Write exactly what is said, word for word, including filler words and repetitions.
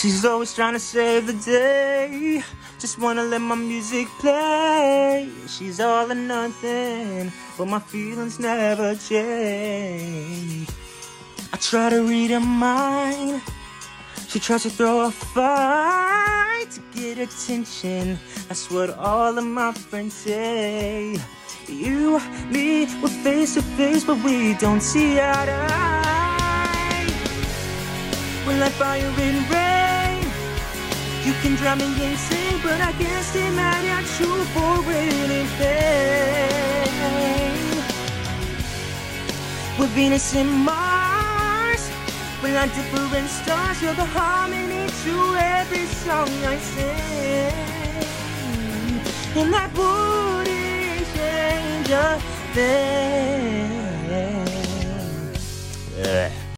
She's always trying to save the day, just wanna let my music play. She's all or nothing, but my feelings never change. I try to read her mind, she tries to throw a fight to get attention. That's what all of my friends say. You, me, we're face to face, but we don't see eye to eye. We're like fire and rain. You can drive me insane, but I can't stay mad at you for anything. We're Venus and Mars, we're like different stars. You're the harmony to every song I sing, and that wouldn't change a thing. Yeah.